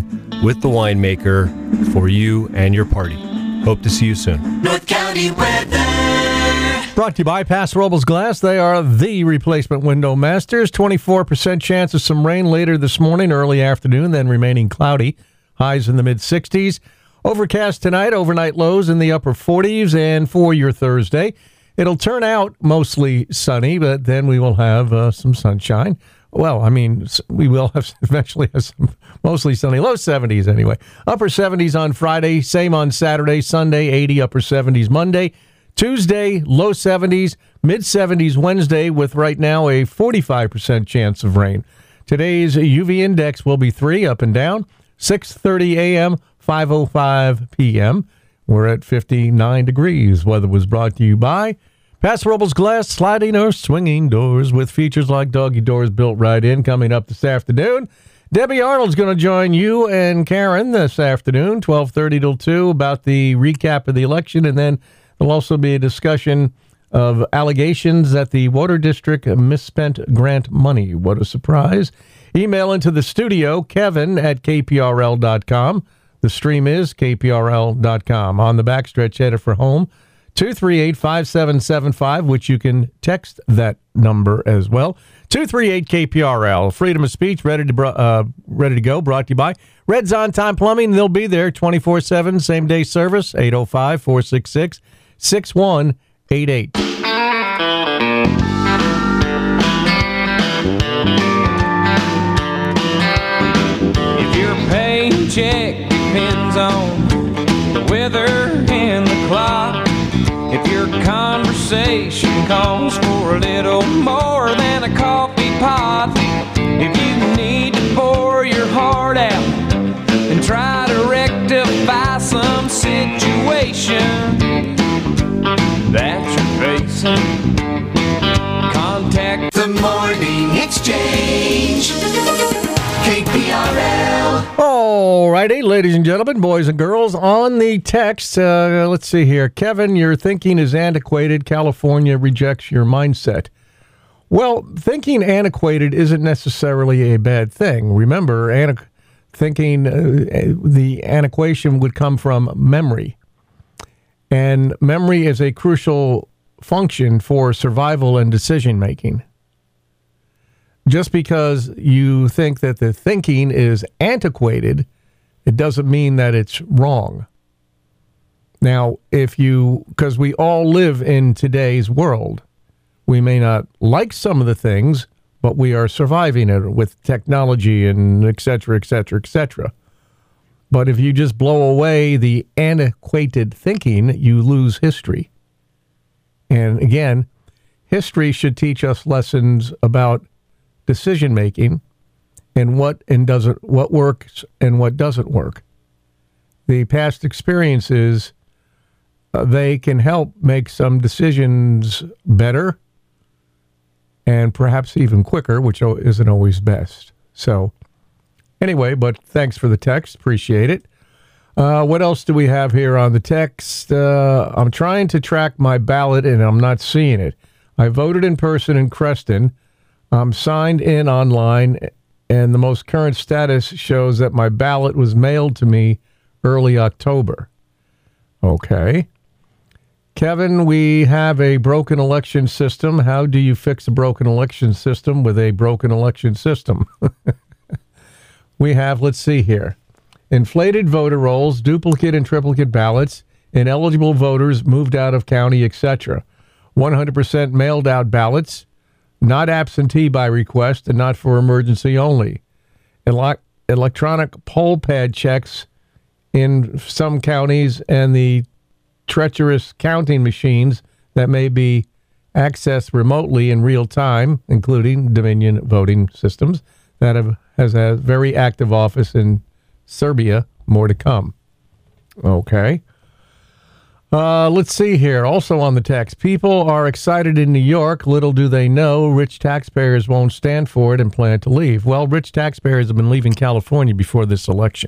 with the winemaker for you and your party. Hope to see you soon. North County weather. Brought to you by Paso Robles Glass. They are the replacement window masters. twenty-four percent chance of some rain later this morning, early afternoon, then remaining cloudy. Highs in the mid-sixties. Overcast tonight, overnight lows in the upper forties. And for your Thursday, it'll turn out mostly sunny, but then we will have uh, some sunshine. Well, I mean, we will have eventually have some mostly sunny, low seventies anyway. Upper seventies on Friday, same on Saturday, Sunday, eighty, upper seventies Monday. Tuesday, low seventies, mid-seventies Wednesday, with right now a forty-five percent chance of rain. Today's U V index will be three, up and down, six thirty a.m., five oh five p.m. We're at fifty-nine degrees. Weather was brought to you by Paso Robles Glass, sliding or swinging doors with features like doggy doors built right in. Coming up this afternoon, Debbie Arnold's going to join you and Karen this afternoon, twelve thirty till two, about the recap of the election, and then there'll also be a discussion of allegations that the Water District misspent grant money. What a surprise. Email into the studio, Kevin at K P R L dot com. The stream is K P R L dot com. On the backstretch, headed for home, two three eight, five seven seven five, which you can text that number as well. two three eight K P R L. Freedom of speech, ready to uh, ready to go, brought to you by Red's On Time Plumbing. They'll be there twenty-four seven, same-day service, eight oh five, four six six, six one eight eight. If your paycheck depends on the weather and the clock, if your conversation calls for a little more than a coffee pot, if you need to pour your heart out and try to rectify some situation that you're facing, contact the Morning Exchange. K P R L. All righty, ladies and gentlemen, boys and girls, on the text, uh, let's see here. Kevin, your thinking is antiquated. California rejects your mindset. Well, thinking antiquated isn't necessarily a bad thing. Remember, antiqu- thinking uh, the antiquation would come from memory. And memory is a crucial function for survival and decision making. Just because you think that the thinking is antiquated, it doesn't mean that it's wrong. Now, if you, because we all live in today's world, we may not like some of the things, but we are surviving it with technology and et cetera, et cetera, et cetera. But if you just blow away the antiquated thinking, you lose history. And again, history should teach us lessons about decision making and what and doesn't what works and what doesn't work. The past experiences, uh, they can help make some decisions better and perhaps even quicker, which isn't always best. So anyway, but thanks for the text. Appreciate it. Uh, what else do we have here on the text? Uh, I'm trying to track my ballot and I'm not seeing it. I voted in person in Creston. I'm signed in online, and the most current status shows that my ballot was mailed to me early October. Okay. Kevin, we have a broken election system. How do you fix a broken election system with a broken election system? We have, let's see here, inflated voter rolls, duplicate and triplicate ballots, ineligible voters moved out of county, et cetera. one hundred percent mailed out ballots, not absentee by request and not for emergency only. Ele- electronic poll pad checks in some counties and the treacherous counting machines that may be accessed remotely in real time, including Dominion voting systems that have has a very active office in Serbia. More to come. Okay. Uh, let's see here. Also on the text, people are excited in New York. Little do they know, rich taxpayers won't stand for it and plan to leave. Well, rich taxpayers have been leaving California before this election.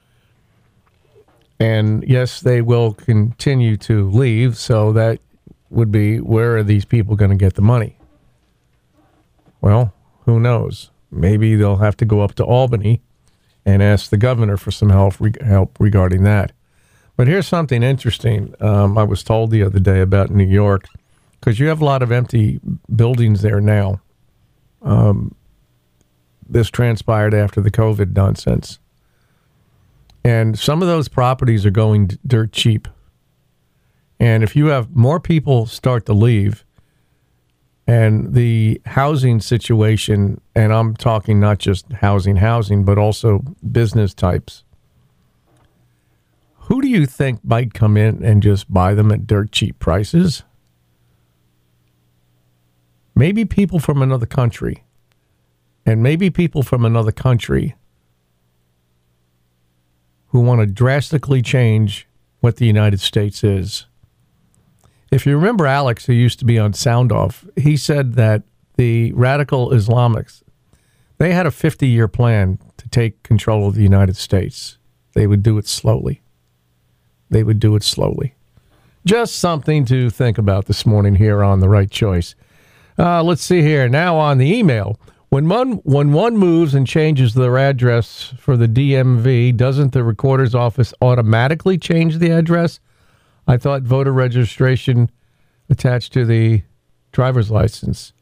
And yes, they will continue to leave. So that would be, where are these people going to get the money? Well, who knows? Maybe they'll have to go up to Albany and ask the governor for some help, help regarding that. But here's something interesting. Um, I was told the other day about New York, because you have a lot of empty buildings there now. Um, this transpired after the COVID nonsense. And some of those properties are going d- dirt cheap. And if you have more people start to leave, and the housing situation, and I'm talking not just housing, housing, but also business types, who do you think might come in and just buy them at dirt cheap prices? Maybe people from another country. And maybe people from another country who want to drastically change what the United States is. If you remember Alex, who used to be on Sound Off, he said that the radical Islamics, they had a fifty-year plan to take control of the United States. They would do it slowly. They would do it slowly. Just something to think about this morning here on The Right Choice. Uh, let's see here. Now on the email. When one, when one moves and changes their address for the D M V, doesn't the recorder's office automatically change the address? I thought voter registration attached to the driver's license.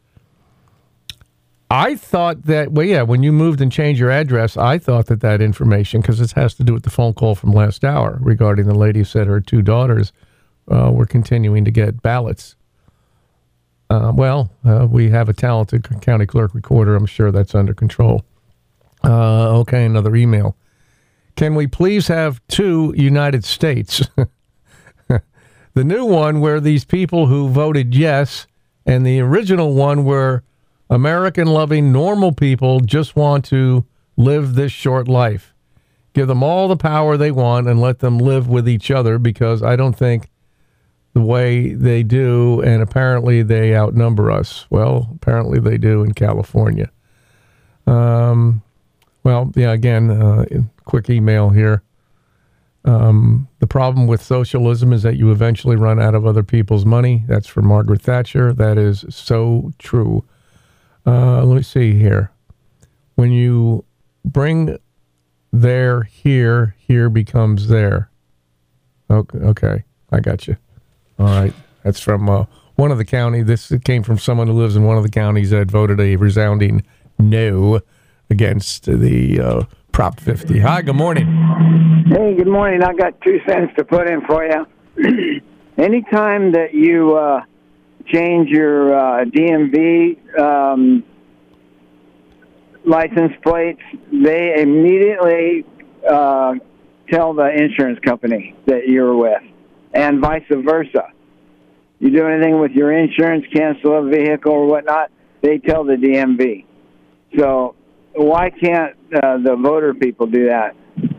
I thought that, well, yeah, when you moved and changed your address, I thought that that information, because this has to do with the phone call from last hour regarding the lady who said her two daughters uh, were continuing to get ballots. Uh, well, uh, we have a talented county clerk recorder. I'm sure that's under control. Uh, okay, another email. Can we please have two United States? The new one where these people who voted yes, and the original one where American-loving, normal people just want to live this short life. Give them all the power they want and let them live with each other, because I don't think the way they do, and apparently they outnumber us. Well, apparently they do in California. Um, well, yeah, again, uh, quick email here. Um, the problem with socialism is that you eventually run out of other people's money. That's for Margaret Thatcher. That is so true. Uh, let me see here. When you bring there here, here becomes there. Okay, okay, I got you. All right. That's from uh, one of the county. This came from someone who lives in one of the counties that voted a resounding no against the uh, Prop fifty. Hi, good morning. Hey, good morning. I got two cents to put in for you. Anytime that you uh, change your uh, D M V um, license plates, they immediately uh, tell the insurance company that you're with, and vice versa. You do anything with your insurance, cancel a vehicle or whatnot, they tell the D M V. So why can't uh, the voter people do that?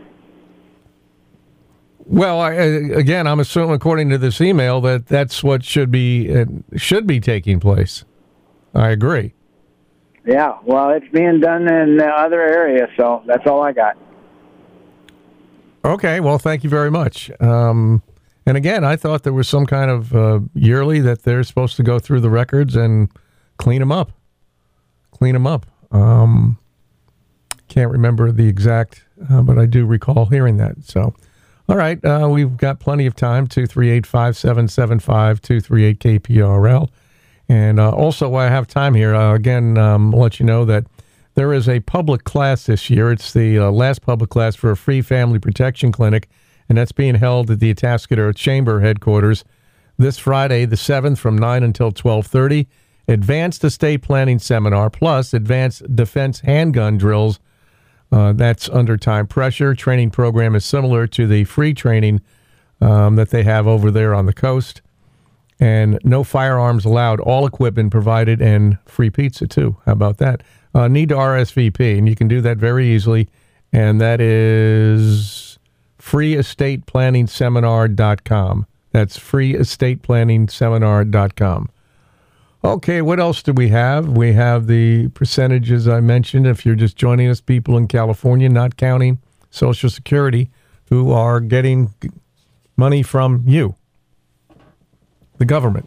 Well, I, again, I'm assuming, according to this email, that that's what should be uh, should be taking place. I agree. Yeah, well, it's being done in other areas, so that's all I got. Okay, well, thank you very much. Um, and again, I thought there was some kind of uh, yearly that they're supposed to go through the records and clean them up. Clean them up. Um, can't remember the exact, uh, but I do recall hearing that. So, all right, uh, we've got plenty of time. two three eight, five seven seven five, two three eight K P R L. And uh, also, while I have time here, uh, again, um, I'll let you know that there is a public class this year. It's the uh, last public class for a free family protection clinic, and that's being held at the Atascadero Chamber headquarters this Friday, the seventh, from nine until twelve thirty. Advanced estate planning seminar, plus advanced defense handgun drills. Uh, that's under time pressure. Training program is similar to the free training um, that they have over there on the coast. And no firearms allowed, all equipment provided, and free pizza, too. How about that? Uh, need to R S V P, and you can do that very easily, and that is free estate planning seminar dot com. That's free estate planning seminar dot com. Okay, what else do we have? We have the percentages I mentioned. If you're just joining us, people in California, not counting Social Security, who are getting money from you, the government.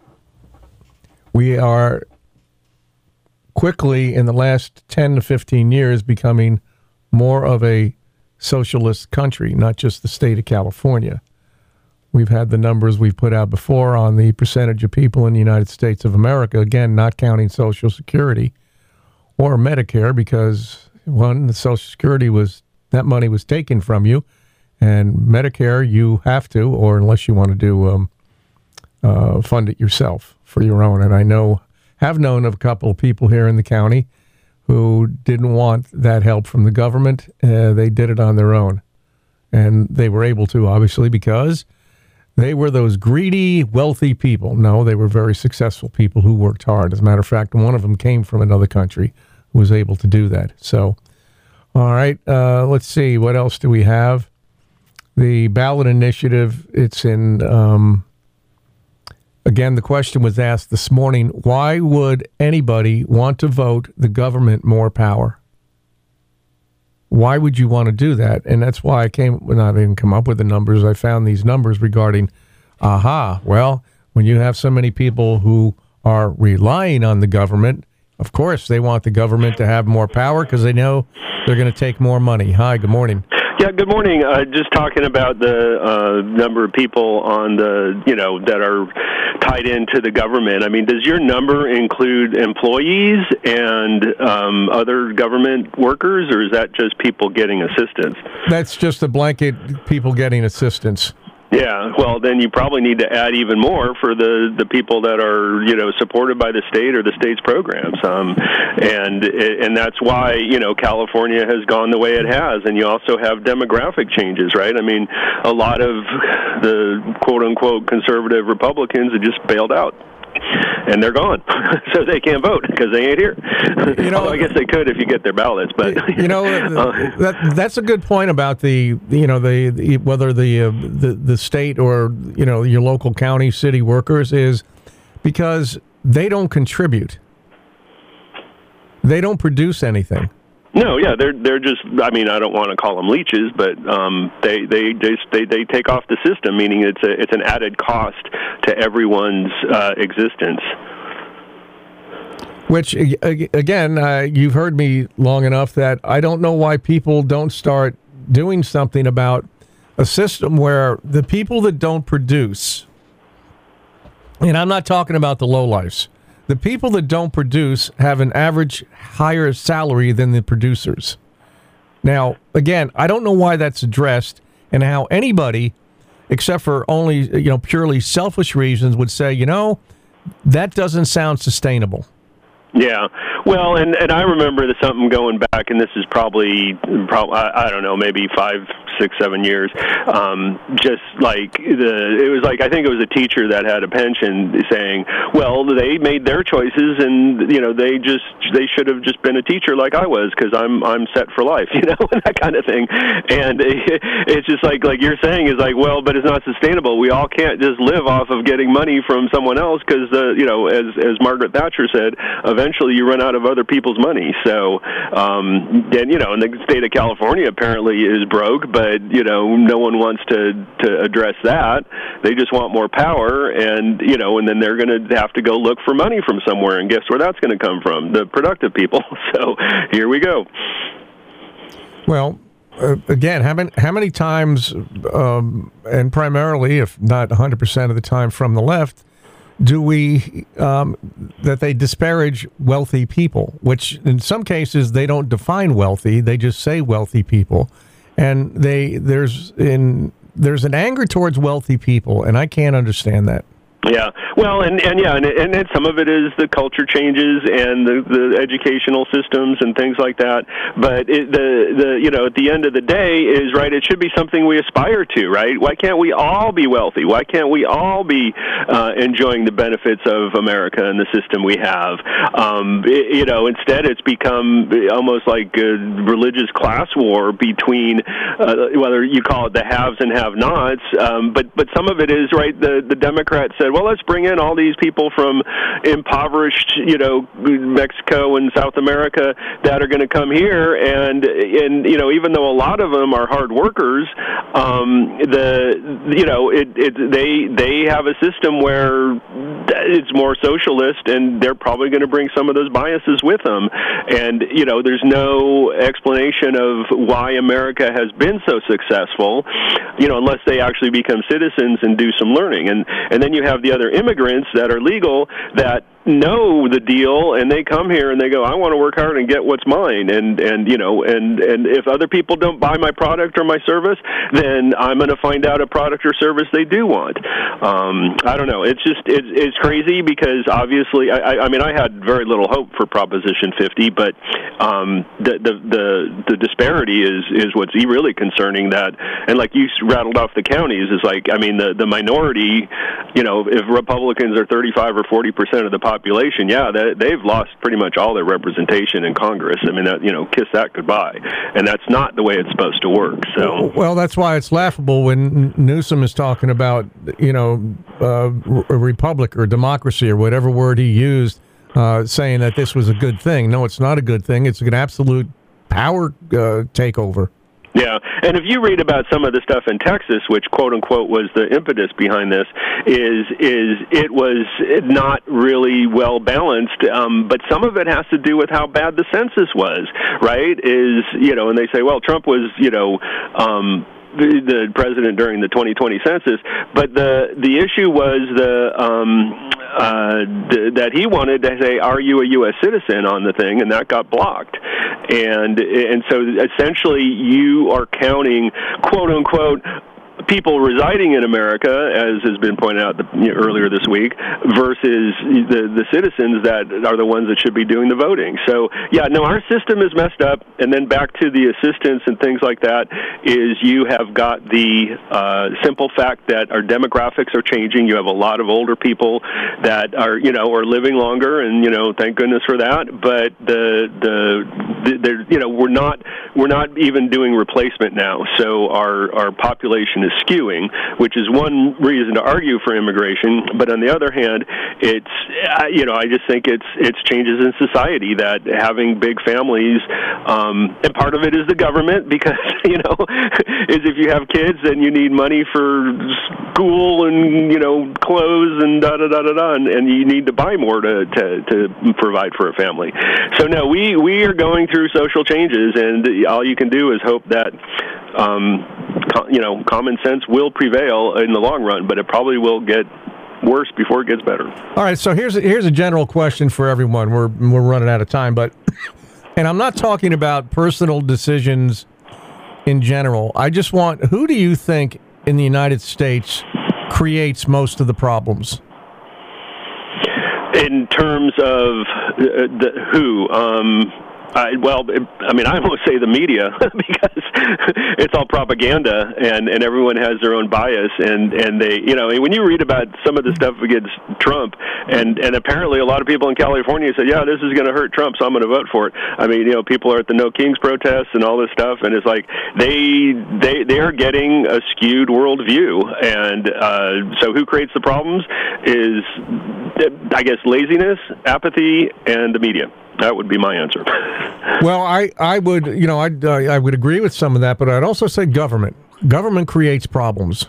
We are quickly, in the last ten to fifteen years, becoming more of a socialist country, not just the state of California. We've had the numbers we've put out before on the percentage of people in the United States of America, again, not counting Social Security or Medicare, because, one, the Social Security was, that money was taken from you, and Medicare, you have to, or unless you want to do, um, uh, fund it yourself for your own. And I know, have known of a couple of people here in the county who didn't want that help from the government. Uh, they did it on their own. And they were able to, obviously, because they were those greedy, wealthy people. No, they were very successful people who worked hard. As a matter of fact, one of them came from another country who was able to do that. So, all right, uh, let's see. What else do we have? The ballot initiative, it's in, um, again, the question was asked this morning, why would anybody want to vote the government more power? Why would you want to do that? And that's why I came, when I didn't come up with the numbers, I found these numbers regarding, aha, well, when you have so many people who are relying on the government, of course they want the government to have more power because they know they're going to take more money. Hi, good morning. Yeah, good morning. Uh, just talking about the uh, number of people on the, you know, that are tied into the government. I mean, does your number include employees and um, other government workers, or is that just people getting assistance? That's just a blanket people getting assistance. Yeah, well, then you probably need to add even more for the, the people that are, you know, supported by the state or the state's programs. Um, and and that's why, you know, California has gone the way it has. And you also have demographic changes, right? I mean, a lot of the quote-unquote conservative Republicans have just bailed out. And they're gone, so they can't vote because they ain't here. You know, I guess they could if you get their ballots, but you know uh, that that's a good point about the you know the, the whether the, uh, the the state or you know your local county city workers is because they don't contribute, they don't produce anything. No, yeah, they're they're just. I mean, I don't want to call them leeches, but um, they they just they, they take off the system, meaning it's a it's an added cost to everyone's uh, existence. Which again, uh, you've heard me long enough that I don't know why people don't start doing something about a system where the people that don't produce, and I'm not talking about the lowlifes. The people that don't produce have an average higher salary than the producers. Now, again, I don't know why that's addressed and how anybody, except for only, you know, purely selfish reasons, would say, you know, that doesn't sound sustainable. Yeah, well, and, and I remember the, something going back, and this is probably, probably I, I don't know, maybe five, six, seven years. Um, just like the, it was like I think it was a teacher that had a pension saying, well, they made their choices, and you know they just they should have just been a teacher like I was because I'm I'm set for life, you know, that kind of thing. And it, it's just like like you're saying is like, well, but it's not sustainable. We all can't just live off of getting money from someone else because the you know as as Margaret Thatcher said. Eventually you run out of other people's money. So, um, and, you know, and the state of California apparently is broke, but, you know, no one wants to, to address that. They just want more power, and, you know, and then they're going to have to go look for money from somewhere, and guess where that's going to come from? The productive people. So here we go. Well, uh, again, how many, how many times, um, and primarily, if not one hundred percent of the time from the left, do we, um, that they disparage wealthy people, which in some cases they don't define wealthy, they just say wealthy people. And they, there's in, there's an anger towards wealthy people, and I can't understand that. Yeah, well, and, and yeah, and, and, and some of it is the culture changes and the, the educational systems and things like that. But it, the the you know at the end of the day is right. It should be something we aspire to, right? Why can't we all be wealthy? Why can't we all be uh, enjoying the benefits of America and the system we have? Um, it, you know, instead it's become almost like a religious class war between uh, whether you call it the haves and have-nots. Um, but but some of it is right. The the Democrats said, well, let's bring in all these people from impoverished, you know, Mexico and South America that are going to come here, and and you know, even though a lot of them are hard workers, um, the you know, it, it they they have a system where it's more socialist, and they're probably going to bring some of those biases with them. And you know, there's no explanation of why America has been so successful, you know, unless they actually become citizens and do some learning. And and then you have the other immigrants that are legal that know the deal, and they come here and they go, I want to work hard and get what's mine, and and you know, and and if other people don't buy my product or my service, then I'm going to find out a product or service they do want. um I don't know, it's just it's, it's crazy, because obviously I, I mean I had very little hope for Proposition fifty, but um the the the, the disparity is is what's really concerning. That, and like you rattled off the counties, is like, I mean, the the minority, you know, if Republicans are thirty-five or forty percent of the population, yeah, they, they've lost pretty much all their representation in Congress. I mean, that, you know, kiss that goodbye. And that's not the way it's supposed to work. So, well, that's why it's laughable when Newsom is talking about, you know, uh, a republic or democracy or whatever word he used, uh, saying that this was a good thing. No, it's not a good thing. It's an absolute power uh, takeover. Yeah, and if you read about some of the stuff in Texas, which quote unquote was the impetus behind this, is is it was not really well balanced. Um, but some of it has to do with how bad the census was, right? Is, you know, and they say, well, Trump was, you know, um, the, the president during the twenty twenty census, but the the issue was the um, uh, the, that he wanted to say, "Are you a U S citizen?" on the thing, and that got blocked. And and so essentially, you are counting, quote unquote, people residing in America, as has been pointed out the, you know, earlier this week, versus the the citizens that are the ones that should be doing the voting. So, yeah, no, our system is messed up. And then back to the assistance and things like that, is you have got the uh, simple fact that our demographics are changing. You have a lot of older people that are, you know, are living longer, and, you know, thank goodness for that. But the the, the you know, we're not we're not even doing replacement now. So our our population is skewing, which is one reason to argue for immigration. But on the other hand, it's, you know, I just think it's it's changes in society, that having big families, um, and part of it is the government, because, you know, is if you have kids, then you need money for school and, you know, clothes and da da da da da, and, and you need to buy more to, to to provide for a family. So no, we we are going through social changes, and all you can do is hope that, um, you know, common sense will prevail in the long run, but it probably will get worse before it gets better. All right, so here's a, here's a general question for everyone. We're we're running out of time, but, and I'm not talking about personal decisions in general. I just want, who do you think in the United States creates most of the problems? In terms of uh, the who, um, I, well, I mean, I almost say the media, because it's all propaganda, and, and everyone has their own bias, and, and they, you know, when you read about some of the stuff against Trump, and, and apparently a lot of people in California said, yeah, this is going to hurt Trump, so I'm going to vote for it. I mean, you know, people are at the No Kings protests and all this stuff, and it's like they they they are getting a skewed worldview, and uh, so who creates the problems is, I guess, laziness, apathy, and the media. That would be my answer. Well, I, I would, you know, I'd, uh, I would agree with some of that, but I'd also say government. Government creates problems.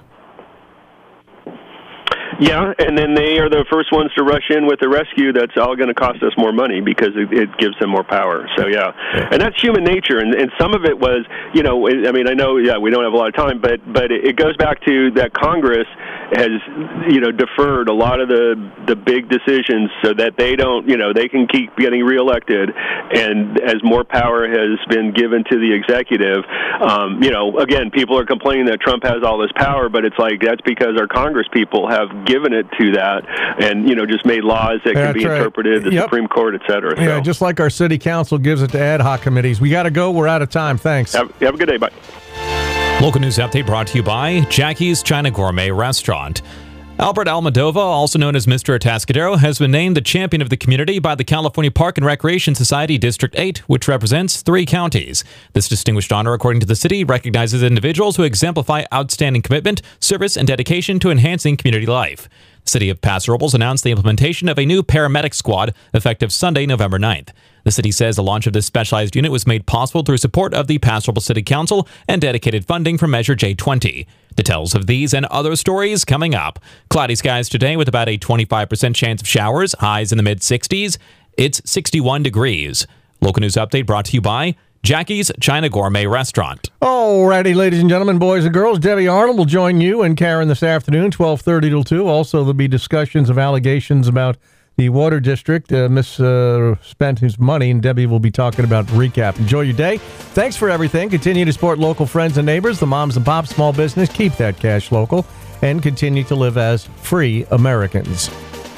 Yeah, and then they are the first ones to rush in with the rescue. That's all going to cost us more money, because it, it gives them more power. So, yeah. yeah. And that's human nature. And, and some of it was, you know, I mean, I know, yeah, we don't have a lot of time, but, but it goes back to that Congress has, you know, deferred a lot of the, the big decisions so that they don't, you know, they can keep getting reelected. And as more power has been given to the executive, um, you know, again, people are complaining that Trump has all this power, but it's like, that's because our Congress people have given it to that, and, you know, just made laws that That's can be right. interpreted, the yep. Supreme Court, et cetera. Yeah, so. just like our city council gives it to ad hoc committees. We got to go. We're out of time. Thanks. Have, have a good day. Bye. Local news update brought to you by Jackie's China Gourmet Restaurant. Albert Almodovar, also known as Mister Atascadero, has been named the champion of the community by the California Park and Recreation Society District eight, which represents three counties. This distinguished honor, according to the city, recognizes individuals who exemplify outstanding commitment, service, and dedication to enhancing community life. City of Paso Robles announced the implementation of a new paramedic squad effective Sunday, November ninth. The city says the launch of this specialized unit was made possible through support of the Paso Robles City Council and dedicated funding from Measure J twenty. Details of these and other stories coming up. Cloudy skies today with about a twenty-five percent chance of showers, highs in the mid-sixties. It's sixty-one degrees. Local news update brought to you by Jackie's China Gourmet Restaurant. Alrighty, ladies and gentlemen, boys and girls, Debbie Arnold will join you and Karen this afternoon, twelve thirty till two. Also, there'll be discussions of allegations about the Water District. Uh, Miss uh, spent his money, and Debbie will be talking about recap. Enjoy your day. Thanks for everything. Continue to support local friends and neighbors, the moms and pops, small business. Keep that cash local, and continue to live as free Americans.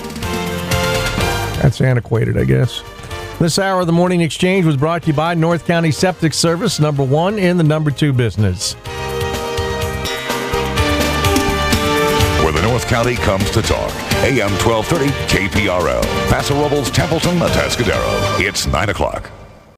That's antiquated, I guess. This hour of the Morning Exchange was brought to you by North County Septic Service, number one in the number two business. Where the North County comes to talk. A M twelve thirty K P R L. Paso Robles, Templeton, Atascadero. It's nine o'clock.